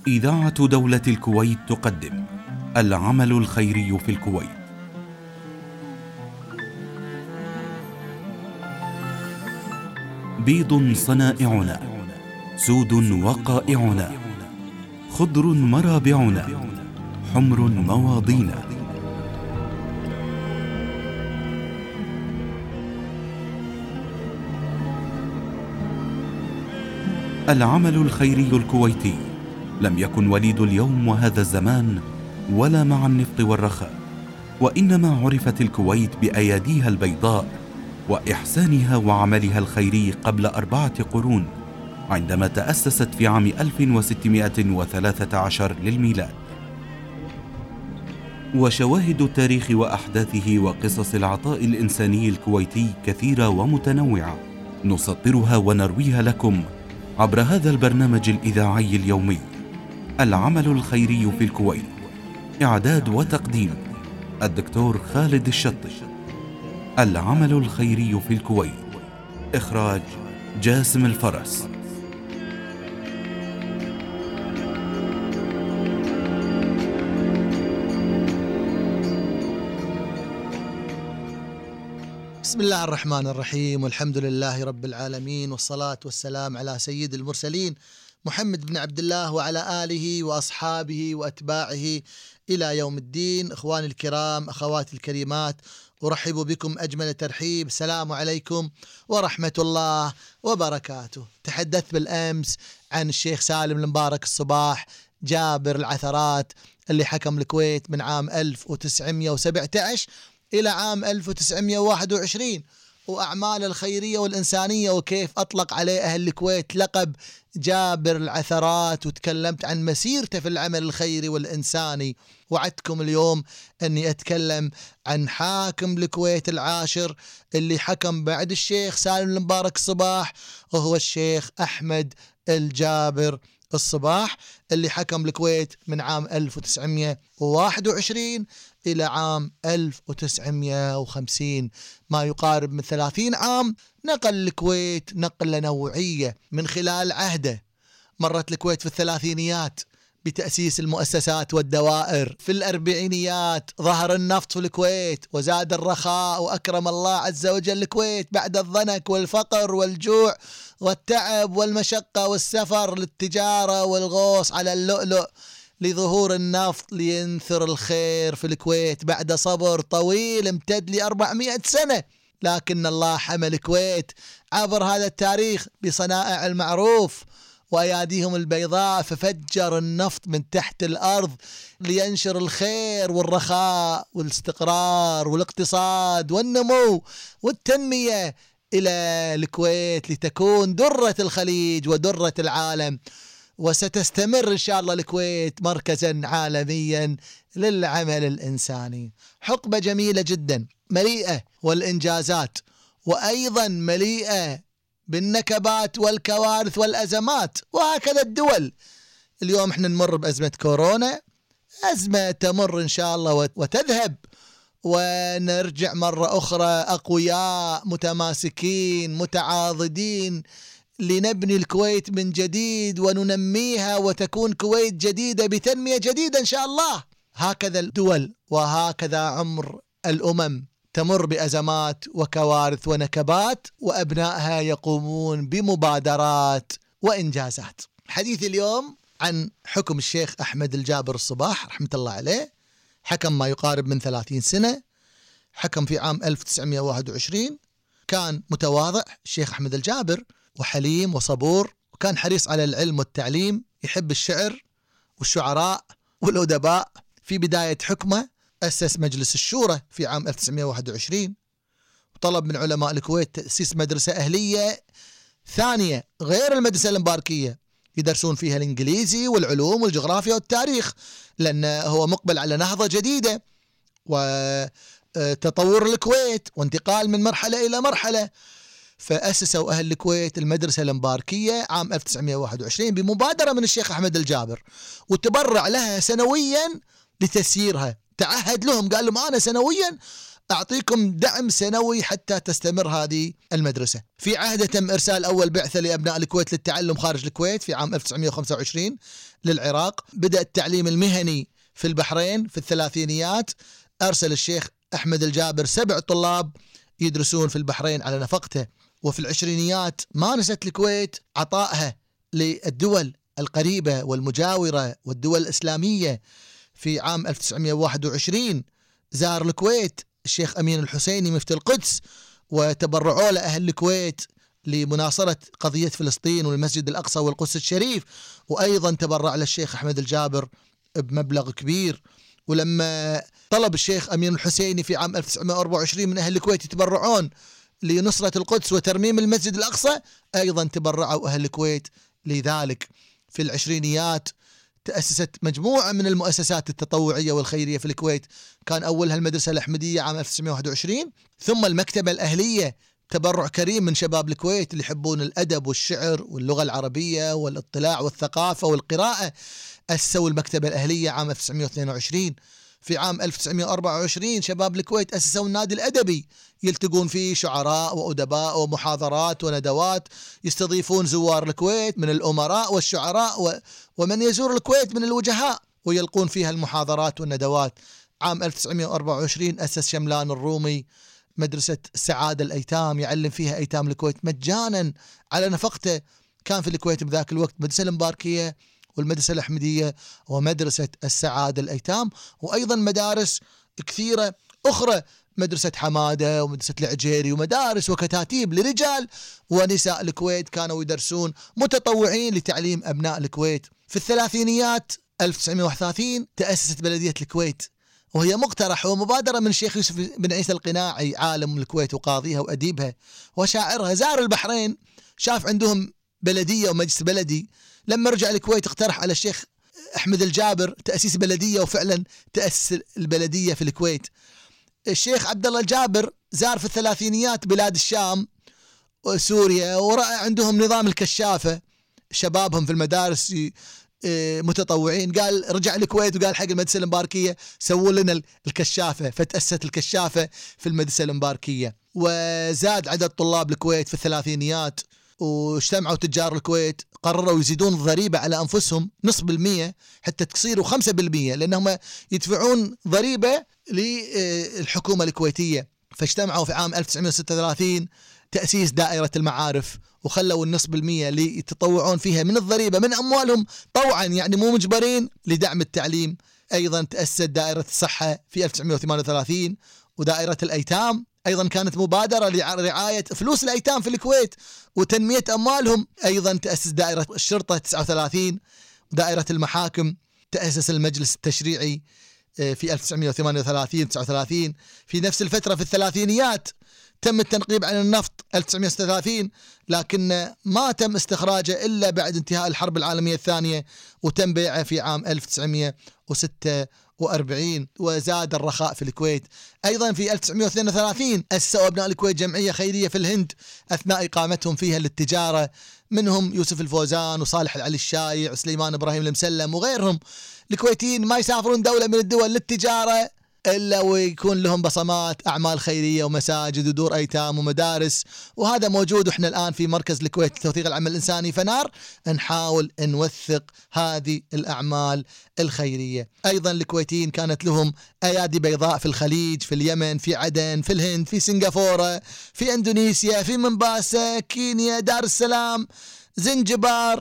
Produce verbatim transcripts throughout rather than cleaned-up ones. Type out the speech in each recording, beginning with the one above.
إذاعة دولة الكويت تقدم العمل الخيري في الكويت. بيض صنائعنا، سود وقائعنا، خضر مرابعنا، حمر مواضينا. العمل الخيري الكويتي لم يكن وليد اليوم وهذا الزمان ولا مع النفط والرخاء، وإنما عرفت الكويت بأياديها البيضاء وإحسانها وعملها الخيري قبل أربعة قرون، عندما تأسست في عام ألف وستمائة وثلاثة عشر للميلاد. وشواهد التاريخ وأحداثه وقصص العطاء الإنساني الكويتي كثيرة ومتنوعة، نسطرها ونرويها لكم عبر هذا البرنامج الإذاعي اليومي. العمل الخيري في الكويت، إعداد وتقديم الدكتور خالد الشطي. العمل الخيري في الكويت، إخراج جاسم الفرس. بسم الله الرحمن الرحيم، والحمد لله رب العالمين، والصلاة والسلام على سيد المرسلين محمد بن عبد الله وعلى آله وأصحابه وأتباعه إلى يوم الدين. إخواني الكرام، أخواتي الكريمات، أرحب بكم أجمل ترحيب. السلام عليكم ورحمة الله وبركاته. تحدثت بالأمس عن الشيخ سالم المبارك الصباح جابر العثرات اللي حكم الكويت من عام ألف وتسعمائة وسبعة عشر إلى عام ألف وتسعمائة وواحد وعشرين، وأعماله الخيرية والإنسانية، وكيف أطلق عليه أهل الكويت لقب جابر العثرات، وتكلمت عن مسيرته في العمل الخيري والإنساني. وعدتكم اليوم أني أتكلم عن حاكم الكويت العاشر اللي حكم بعد الشيخ سالم المبارك الصباح، وهو الشيخ أحمد الجابر الصباح، اللي حكم الكويت من عام ألف وتسعمائة وواحد وعشرين إلى عام ألف وتسعمائة وخمسين، ما يقارب من ثلاثين عام. نقل الكويت نقلة نوعية من خلال عهده. مرت الكويت في الثلاثينيات بتأسيس المؤسسات والدوائر، في الأربعينيات ظهر النفط في الكويت وزاد الرخاء، وأكرم الله عز وجل الكويت بعد الضنك والفقر والجوع والتعب والمشقة والسفر للتجارة والغوص على اللؤلؤ لظهور النفط لينثر الخير في الكويت بعد صبر طويل امتد لأربعمائة سنة. لكن الله حمل الكويت عبر هذا التاريخ بصنائع المعروف وأياديهم البيضاء، ففجر النفط من تحت الأرض لينشر الخير والرخاء والاستقرار والاقتصاد والنمو والتنمية إلى الكويت، لتكون درة الخليج ودرة العالم. وستستمر إن شاء الله الكويت مركزا عالميا للعمل الإنساني. حقبة جميلة جدا، مليئة والإنجازات، وأيضا مليئة بالنكبات والكوارث والأزمات، وهكذا الدول. اليوم احنا نمر بأزمة كورونا، أزمة تمر إن شاء الله وتذهب، ونرجع مرة أخرى أقوياء متماسكين متعاضدين لنبني الكويت من جديد وننميها، وتكون كويت جديدة بتنمية جديدة إن شاء الله. هكذا الدول وهكذا عمر الأمم تمر بأزمات وكوارث ونكبات، وأبنائها يقومون بمبادرات وإنجازات. حديث اليوم عن حكم الشيخ أحمد الجابر الصباح رحمة الله عليه. حكم ما يقارب من ثلاثين سنة، حكم في عام ألف وتسعمائة وواحد وعشرين. كان متواضع الشيخ أحمد الجابر وحليم وصبور، وكان حريص على العلم والتعليم، يحب الشعر والشعراء والأدباء. في بداية حكمه أسس مجلس الشورى في عام ألف وتسعمائة وواحد وعشرين، وطلب من علماء الكويت تأسيس مدرسة أهلية ثانية غير المدرسة المباركية يدرسون فيها الإنجليزي والعلوم والجغرافيا والتاريخ، لأنه هو مقبل على نهضة جديدة وتطور الكويت وانتقال من مرحلة إلى مرحلة. فأسسوا أهل الكويت المدرسة المباركية عام ألف وتسعمائة وواحد وعشرين بمبادرة من الشيخ أحمد الجابر، وتبرع لها سنويا لتسييرها. تعهد لهم، قال لهم أنا سنويا أعطيكم دعم سنوي حتى تستمر هذه المدرسة. في عهده تم إرسال أول بعثة لأبناء الكويت للتعلم خارج الكويت في عام ألف وتسعمائة وخمسة وعشرين للعراق. بدأ التعليم المهني في البحرين في الثلاثينيات. أرسل الشيخ أحمد الجابر سبع طلاب يدرسون في البحرين على نفقته. وفي العشرينيات مارست الكويت عطائها للدول القريبة والمجاورة والدول الإسلامية. في عام ألف وتسعمائة وواحد وعشرين زار الكويت الشيخ أمين الحسيني مفتي القدس، وتبرعوا له أهل الكويت لمناصرة قضية فلسطين والمسجد الأقصى والقدس الشريف. وأيضا تبرع للشيخ أحمد الجابر بمبلغ كبير. ولما طلب الشيخ أمين الحسيني في عام ألف وتسعمائة وأربعة وعشرين من أهل الكويت يتبرعون لنصرة القدس وترميم المسجد الأقصى، أيضا تبرعوا أهل الكويت لذلك. في العشرينيات تأسست مجموعة من المؤسسات التطوعية والخيرية في الكويت. كان أولها المدرسة الأحمدية عام ألف وتسعمائة وواحد وعشرين، ثم المكتبة الأهلية، تبرع كريم من شباب الكويت اللي يحبون الأدب والشعر واللغة العربية والاطلاع والثقافة والقراءة. أسسوا المكتبة الأهلية عام ألف وتسعمائة واثنين وعشرين. في عام ألف وتسعمائة وأربعة وعشرين شباب الكويت أسسوا النادي الأدبي، يلتقون فيه شعراء وأدباء ومحاضرات وندوات، يستضيفون زوار الكويت من الأمراء والشعراء ومن يزور الكويت من الوجهاء ويلقون فيها المحاضرات والندوات. عام ألف وتسعمائة وأربعة وعشرين أسس شملان الرومي مدرسة السعادة الأيتام، يعلم فيها أيتام الكويت مجانا على نفقته. كان في الكويت بذاك الوقت مدرسة المباركية والمدرسة الأحمدية ومدرسة السعادة الأيتام، وأيضا مدارس كثيرة أخرى، مدرسة حمادة ومدرسة العجيري ومدارس وكتاتيب لرجال ونساء الكويت كانوا يدرسون متطوعين لتعليم أبناء الكويت. في الثلاثينيات ألف وتسعمائة وواحد وثلاثين تأسست بلدية الكويت، وهي مقترح ومبادرة من الشيخ يوسف بن عيسى القناعي عالم الكويت وقاضيها وأديبها وشاعرها. زار البحرين، شاف عندهم بلدية ومجلس بلدي. لما رجع الكويت اقترح على الشيخ أحمد الجابر تأسيس بلدية، وفعلا تأسس البلدية في الكويت. الشيخ عبد الله الجابر زار في الثلاثينيات بلاد الشام وسوريا، ورأى عندهم نظام الكشافة، شبابهم في المدارس متطوعين. قال رجع الكويت وقال حق المدرسة المباركية سووا لنا الكشافة، فتأسست الكشافة في المدرسة المباركية. وزاد عدد طلاب الكويت في الثلاثينيات، واجتمعوا تجار الكويت قرروا يزيدون الضريبة على أنفسهم نصف بالمية حتى تصيروا خمسة بالمية، لأنهم يدفعون ضريبة للحكومة الكويتية. فاجتمعوا في عام ألف وتسعمائة وستة وثلاثين تأسيس دائرة المعارف، وخلوا النصف بالمية اللي يتطوعون فيها من الضريبة من أموالهم طوعا، يعني مو مجبرين، لدعم التعليم. أيضا تأسست دائرة الصحة في ألف وتسعمائة وثمانية وثلاثين، ودائرة الأيتام أيضا كانت مبادرة لرعاية فلوس الأيتام في الكويت وتنمية أموالهم. أيضا تأسس دائرة الشرطة تسعة وثلاثين، ودائرة المحاكم. تأسس المجلس التشريعي في ألف وتسعمائة وثمانية وثلاثين تسعة وثلاثين. في نفس الفترة في الثلاثينيات تم التنقيب عن النفط ألف وتسعمائة وستة وثلاثين، لكن ما تم استخراجه إلا بعد انتهاء الحرب العالمية الثانية، وتم بيعه في عام ألف وتسعمائة وستة وأربعين. وزاد الرخاء في الكويت. أيضا في ألف وتسعمائة واثنين وثلاثين أسسوا أبناء الكويت جمعية خيرية في الهند أثناء إقامتهم فيها للتجارة، منهم يوسف الفوزان وصالح العلي الشايع وسليمان إبراهيم المسلم وغيرهم. الكويتيين ما يسافرون دولة من الدول للتجارة إلا ويكون لهم بصمات أعمال خيرية ومساجد ودور أيتام ومدارس، وهذا موجود. وإحنا الآن في مركز الكويت لتوثيق العمل الإنساني فنار نحاول نوثق هذه الأعمال الخيرية. أيضا الكويتيين كانت لهم أيادي بيضاء في الخليج، في اليمن، في عدن، في الهند، في سنغافورة، في إندونيسيا، في منباسة، كينيا، دار السلام، زنجبار،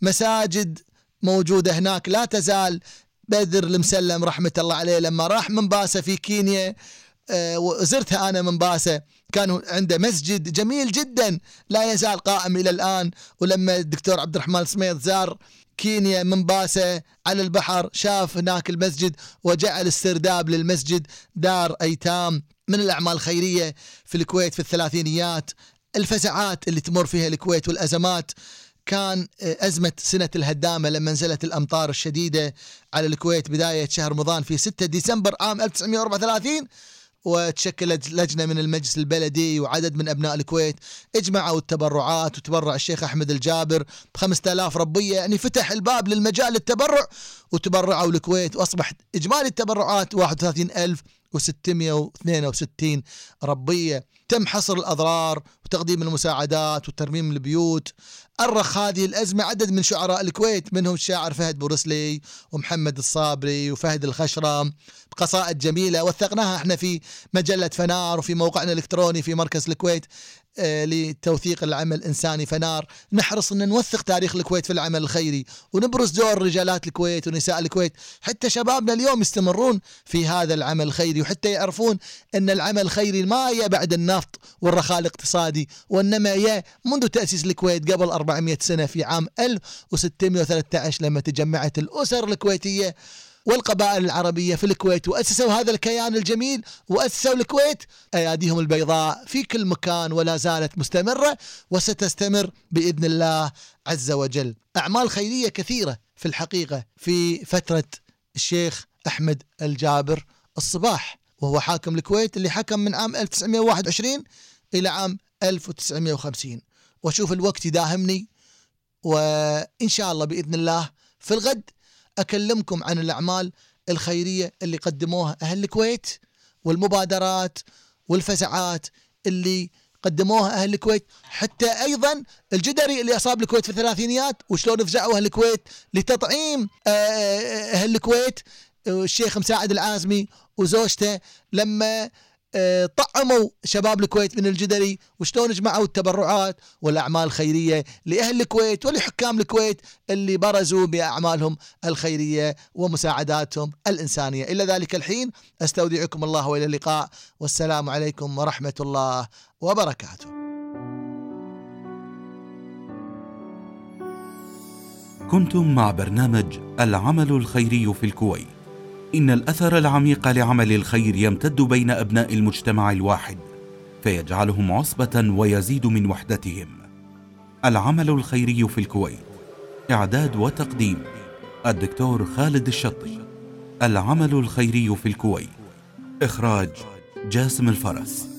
مساجد موجودة هناك لا تزال. بدر المسلم رحمة الله عليه لما راح منباسة في كينيا، آه وزرتها أنا منباسة، كانوا عنده مسجد جميل جدا لا يزال قائم إلى الآن. ولما الدكتور عبد الرحمن السميط زار كينيا منباسة على البحر شاف هناك المسجد وجعل السرداب للمسجد دار أيتام. من الأعمال الخيرية في الكويت في الثلاثينيات الفزعات اللي تمر فيها الكويت والأزمات، كان أزمة سنة الهدامة لما نزلت الأمطار الشديدة على الكويت بداية شهر رمضان في ستة ديسمبر عام ألف وتسعمائة وأربعة وثلاثين، وتشكلت لجنة من المجلس البلدي وعدد من أبناء الكويت اجمعوا التبرعات، وتبرع الشيخ أحمد الجابر بخمسة آلاف ربية، يعني فتح الباب للمجال للتبرع وتبرعوا الكويت، وأصبح إجمالي التبرعات واحد وثلاثين ألف وستمائة واثنين وستين ربية. تم حصر الأضرار وتقديم المساعدات وترميم البيوت. أرخ هذه الأزمة عدد من شعراء الكويت، منهم الشاعر فهد بورسلي ومحمد الصابري وفهد الخشرم بقصائد جميلة وثقناها احنا في مجلة فنار وفي موقعنا الإلكتروني في مركز الكويت لتوثيق العمل الإنساني فنار. نحرص أن نوثق تاريخ الكويت في العمل الخيري ونبرز دور رجالات الكويت ونساء الكويت، حتى شبابنا اليوم يستمرون في هذا العمل الخيري، وحتى يعرفون أن العمل الخيري ما يا بعد النفط والرخاء الاقتصادي، وإنما يا منذ تأسيس الكويت قبل أربعمائة سنة في عام ألف وستمائة وثلاثة عشر لما تجمعت الأسر الكويتية والقبائل العربية في الكويت وأسسوا هذا الكيان الجميل، وأسسوا الكويت أياديهم البيضاء في كل مكان ولا زالت مستمرة وستستمر بإذن الله عز وجل. أعمال خيرية كثيرة في الحقيقة في فترة الشيخ أحمد الجابر الصباح وهو حاكم الكويت اللي حكم من عام ألف وتسعمائة وواحد وعشرين إلى عام ألف وتسعمائة وخمسين. وشوف الوقت يداهمني، وإن شاء الله بإذن الله في الغد أكلمكم عن الأعمال الخيرية اللي قدموها أهل الكويت والمبادرات والفزعات اللي قدموها أهل الكويت، حتى أيضا الجدري اللي أصاب الكويت في الثلاثينيات وشلون فزعوا أهل الكويت لتطعيم أهل الكويت. الشيخ مساعد العازمي وزوجته لما طعموا شباب الكويت من الجدري وشلون جمعوا التبرعات والأعمال الخيرية لأهل الكويت ولحكام الكويت اللي برزوا بأعمالهم الخيرية ومساعداتهم الإنسانية. إلى ذلك الحين أستودعكم الله وإلى اللقاء، والسلام عليكم ورحمة الله وبركاته. كنتم مع برنامج العمل الخيري في الكويت. إن الأثر العميق لعمل الخير يمتد بين أبناء المجتمع الواحد فيجعلهم عصبة ويزيد من وحدتهم. العمل الخيري في الكويت، إعداد وتقديم الدكتور خالد الشطي. العمل الخيري في الكويت، إخراج جاسم الفرس.